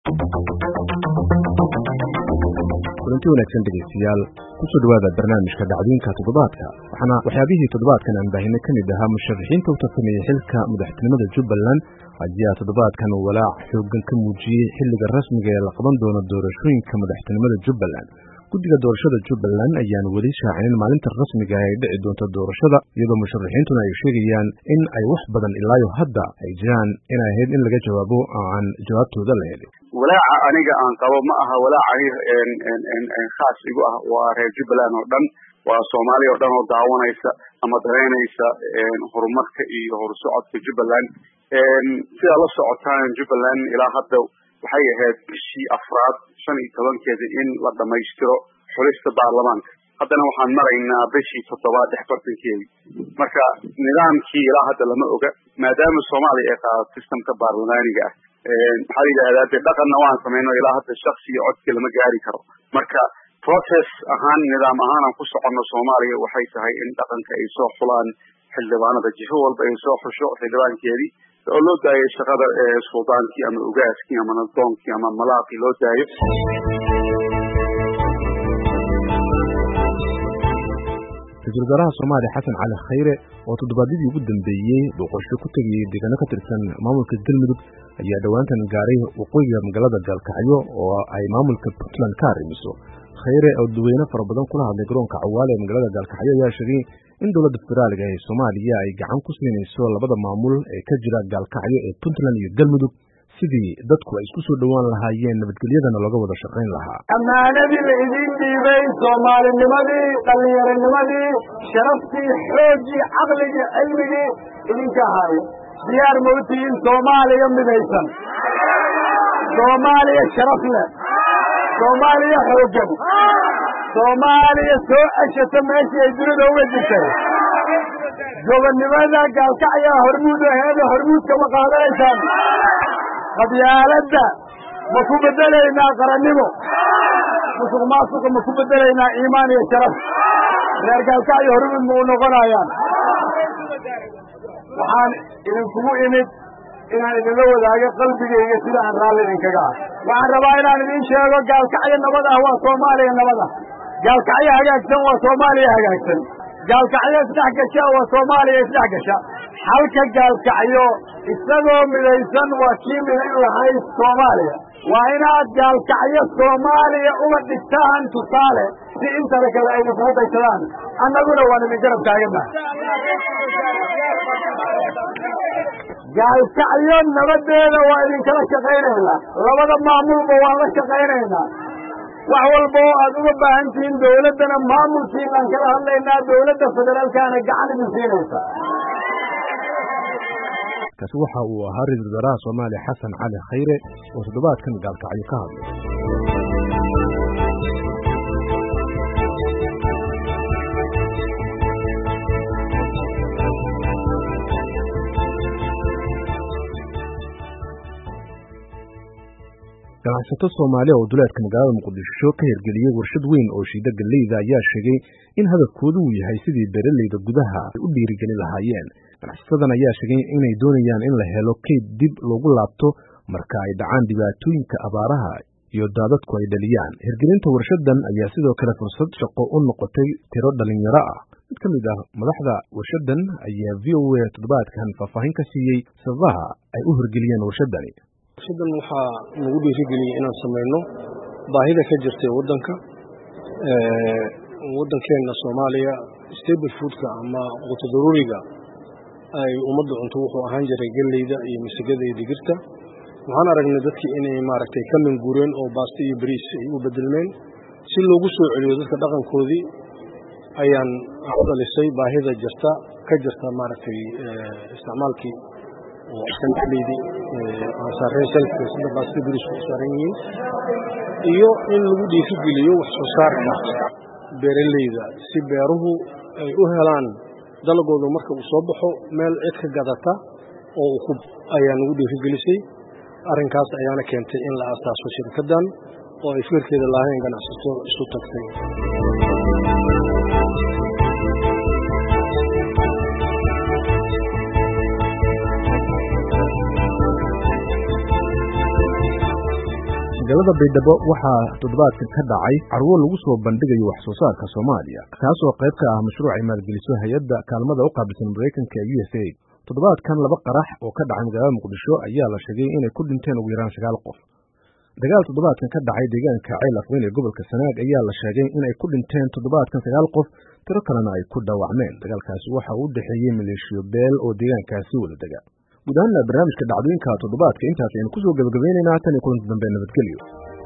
kulanti wanaagsan dhegeystayaal kusoo dhawaada barnaamijka dhacdooyinka toddobaadka waxaana waxyaabihii toddobaadkan aan baahinay ka mid ahaa musharaxiinta u tartamaya xilka madaxtinimada Jubbaland ayaa toddobaadkan walaac xooggan ka muujiyay xilliga rasmiga ee la qaban doono doorashooyinka madaxtinimada Jubbaland guddiga doorashada Jubbaland ayaan weli shaacinin maalinta rasmiga ah ee dhici doonta doorashada iyadoo musharaxiintuna ay sheegayaan in ay wax badan ilaa hadda ay jiraan in ay ahayd in laga jawaabo aan jawaabtooda la helin walaaca aniga aan qabo ma aha walaaca khaas igu ah waa reer Jubbaland oo dhan waa Soomaaliya oo dhan oo daawanaysa ama dareynaysa horumarka iyo horsocodka Jubbaland sida la socotaan Jubbaland ilaa hadda waxay ahayd bishii afraad 15keeda in la dhamaystiro xulista baarlamaanka haddana waxaan maraynaa bishii 7 marka nidaamkii ilaa hadda lama oga maadaama Soomaaliya ay qaadato sistemka baarlamaaniga ah waxaa yidhaahdaa dhaqanna waan samayno ilaa hadda shakhsi iyo codki lama gaari karo marka process ahaan nidaam ahaan aan ku soconno Soomaaliya waxay tahay in dhaqanka ay soo xulaan xildhibaanada jiho walba ay soo xusho xildhibaankeedii oo loo daayo shaqada sultaankii ama ugaaskii ama nadoonkii ama malaaqii loo daayo Ra'iisul Wasaaraha Soomaaliya Xasan Cali Khayre oo toddobaadyadii ugu dambeeyay boqosho ku tagay deegaano ka tirsan maamulka Galmudug ayaa dhawaantan gaaray waqooyiga magaalada Galkacyo oo ay maamulka Puntland ka arrimiso Khayre oo dadweyne fara badan kula hadlay garoonka Cawaale ee magaalada Galkacyo ayaa sheegay in dowladda federaalka ee Soomaaliya ay gacan ku siinayso labada maamul ee ka jira Galkacyo ee Puntland iyo Galmudug sidii dadku ay isku soo dhawaan lahaayeen nabadgelyadana looga wada shaqayn lahaa amaanadii la idin dhiibay Soomaalinimadii dhalinyaranimadii sharaftii xoogii caqligii cilmigii idinka hayo diyaar ma u tihiin Soomaaliya midaysan Soomaaliya sharaf leh Soomaaliya xooggan Soomaaliya soo ceshata meeshii ay dunida uga jirtay gobonnimada Galkacyo hormuudka ma qaadanaysaan qabyaaladda ma ku bedelaynaa qarannimo musuqmaasuqa ma ku bedelaynaa iimaan iyo sharaf reer Galkacyo hormuud ma u noqonayaan waxaan idinkugu imid inaan idinla wadaago qalbigayga sida aan raalli idinkaga ah waxaan rabaa inaan idin sheego Galkacyo nabad ah waa Soomaaliya nabad ah Galkacyo hagaagsan waa Soomaaliya hagaagsan Galkacyo isdhex gasha waa Soomaaliya isdhex gasha halka Galkacyo isagoo midaysan waa kii midayn lahayd Soomaaliya waa inaad Galkacyo Soomaaliya uga dhigtaan tusaale si intana kale ay idinku daysadaan annaguna waan idin garab taaganahay Galkacyo nabadeeda waa idinkala shaqaynaynaa labada maamulba waan la shaqaynaynaa wax walba oo aad uga baahan tihiin dowladdana maamulkiinaan kala hadlaynaa dowladda federaalkaana gacan idin siinaysa kaasi waxa uu ahaa Ra'iisul Wasaaraha Soomaaliya Xasan Cali Khayre oo toddobaadkan Galkacyo ka hadlay ganacsato Soomaaliya oo duleedka magaalada Muqdisho ka hirgeliyay warshad weyn oo shiida galeyda ayaa sheegay in hadafkoodu uu yahay sidii beeraleyda gudaha ay u dhiirigelin lahaayeen ganacsatada ayaa sheegay inay doonayaan in la helo kayd dib loogu laabto marka ay dhacaan dhibaatooyinka abaaraha iyo daadadku ay dhaliyaan hirgelinta warshadan ayaa sidoo kale fursad shaqo u noqotay tiro dhalinyaro ah mid ka mid ah madaxda warshadan ayaa VOA toddobaadkan faahfaahin ka siiyey sababaha ay u hirgeliyeen warshadani warshadan waxaa nagu dhiirigeliyay inaan samayno baahida ka jirtay waddankeena Soomaaliya stable foodka ama quuto daruuriga ay ummadda cunto wuxuu ahaan jiray galeyda iyo masagada iyo digirta waxaan aragnay dadkii inay maaragtay ka minguureen oo baasto iyo bariis ay u bedelmeen si loogu soo celiyo dadka dhaqankoodii ayaan aqbalisay baahida ka jirta maaragtay isticmaalkii oo sanadleedii aan saareen salka sida baasto bariis u saaran yihiin iyo in lagu dhiirigeliyo wax soo saarka beeraleyda si beeruhu ay u helaan dalagooda marka uu soo baxo meel cid ka gadata oo ayaa nagu dhiirigelisay arrinkaas ayaana keentay in la aasaaso shirkaddan oo ay fikirkeeda lahayn ganacsato isu tagtay magaalada Baydhabo waxaa toddobaadkan ka dhacay carwo lagu soo bandhigayo wax soo saarka Soomaaliya kaas oo qayb ka ah mashruuc ay maalgeliso hay'adda kaalmada u qaabilsan Mareykanka USAID. Toddobaadkan laba qarax oo ka dhacay magaalada Muqdisho ayaa la sheegay inay ku dhinteen ugu yaraan 9 qof. Dagaal toddobaadkan ka dhacay deegaanka Ceel Afweyn ee gobolka Sanaag ayaa la sheegay inay ku dhinteen toddobaadkan 9 qof, tiro kalena ay ku dhaawacmeen. Dagaalkaasi waxa uu u dhaxeeyay maleeshiyo beel oo deegaankaasi wada dega. guud ahaan barnaamijka dhacdooyinka toddobaadka intaas aynu ku soo gabagabaynaynaa tan iyo kulanti dambe nabadgelyo.